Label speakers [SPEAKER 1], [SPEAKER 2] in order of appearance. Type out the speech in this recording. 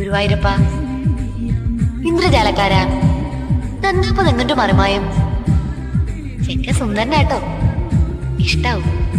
[SPEAKER 1] ഗുരുവായൂരപ്പ, ഇന്ദ്രജാലക്കാരാ, തന്നപ്പോ നിന്നിട്ട് മറിമായും. ചെക്ക സുന്ദരനാട്ടോ, ഇഷ്ടാവും.